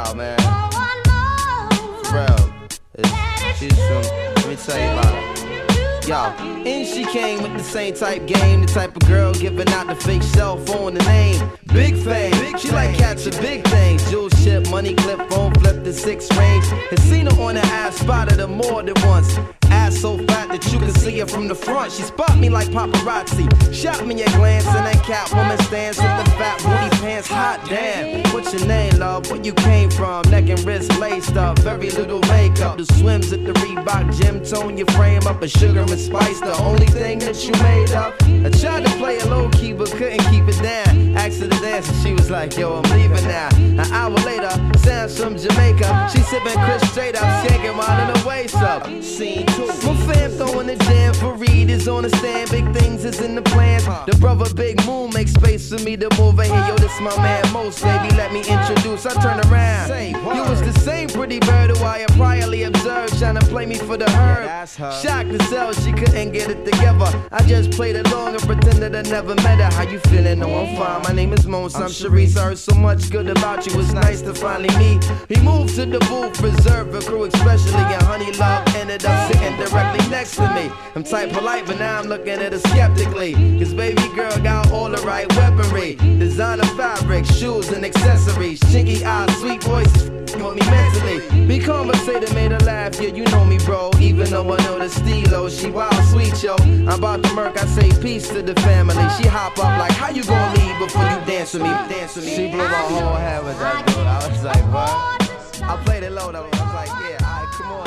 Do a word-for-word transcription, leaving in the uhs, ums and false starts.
wild, man. For real. It's, she's from, let me tell you about her. Yo, and she came with the same type game, the type of girl giving out the fake cell phone, the name Big Fame. She like catching big things, jewel ship, money clip, phone flip, the six range. Had seen her on the ass, spotted her more than once. Ass so fat that you can see her from the front. She spot me like paparazzi, shot me a glance, and that cat woman stands with the fat booty pants. Hot damn, what's your name, love? Where you came from? Neck and wrist laced up, very little makeup. The swims at the Reebok gym tone your frame up, a sugar and spice, the only thing that you made up. I tried to play it low key but couldn't keep it down. Asked her to dance and she was like, yo, I'm leaving now. An hour later, Sam's from Jamaica. She sipping Chris straight up, skanking while in her waist up. Scene two. My fam throwing the jam for Reed is on the stand. Big things is in the plans. The brother Big Moon makes space for me to move in here. Yo, this my man Most, baby, let me introduce. I turn around. You was the same pretty bird who I had priorly observed, trying to play me for the herd. Shocked to sell, she couldn't get it together. I just played along and pretended I never met her. How you feeling? No, I'm fine. My name is Mons. I'm Sharice. I heard so much good about you. It's nice to finally meet. He moved to the booth, reserved for crew, especially. And Honey Love ended up sitting directly next to me. I'm type polite, but now I'm looking at her skeptically. Cause baby girl got all the right weaponry. Designer fabric, shoes and accessories. Chinky eyes, sweet voices, want me mentally. Be conversated, made her laugh. Yeah, you know me, bro. Even though I know the stilo, she wild sweet, yo. I'm about to murk, I say peace to the family. She hop up like, how you gonna leave before you dance with me? Dance with me. She blew my whole head with that dude. I was like, what? I played it low though. I was like, yeah, alright, come on.